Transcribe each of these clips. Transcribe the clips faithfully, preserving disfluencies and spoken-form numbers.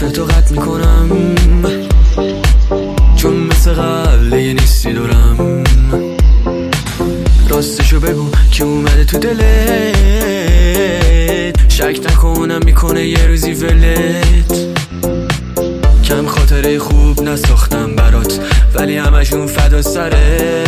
تو قطع میکنم چون مثل قبل یه نیستی دارم. راستشو بگو که اومده تو دلت، شک نکنم میکنه یه روزی ولت. کم خاطره خوب نساختم برات ولی همشون فدا سره.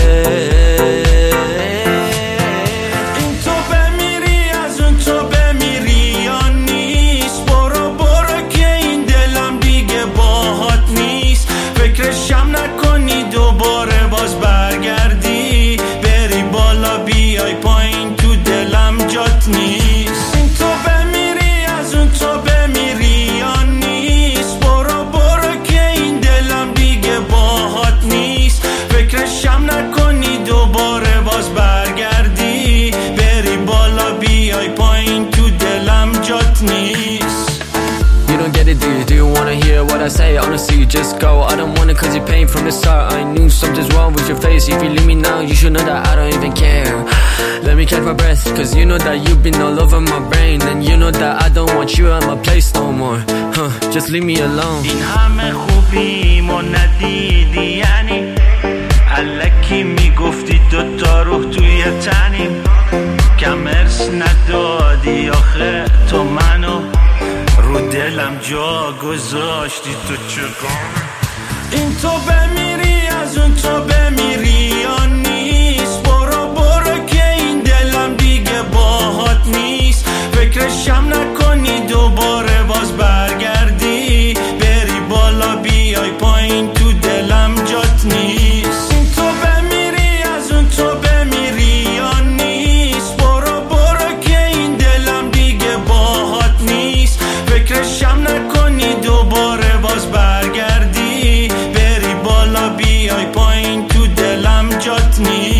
You don't get it, do you? Do you wanna hear what I say? Honestly, you just go. I don't want it cause you're paying from the start. I knew something's wrong with your face. If you leave me now, you should know that I don't even care. Let me catch my breath, cause you know that you've been all over my brain. And you know that I don't want you at my place no more. Huh, just leave me alone. این همه خوبیم و ندیدی یعنی الکی میگفتی دوتا روح توی تنیم. کم ارس ندادی آخه تو منو رو دلم جا گذاشتی. تو چگاه این تو بمیری از اون تو بمیری یا نیست؟ برو برو که این دلم دیگه باهات نیست. فکرشم نکنی دوباره باز برگردی بری بالا بیای پایین تو دلم جات نیست. این تو بمیری از اون تو بمیری یا نیست؟ برو برو که این دلم دیگه باهات نیست. فکرشم نکنی دوباره باز برگردی بری بالا بیای پایین تو دلم جات نیست.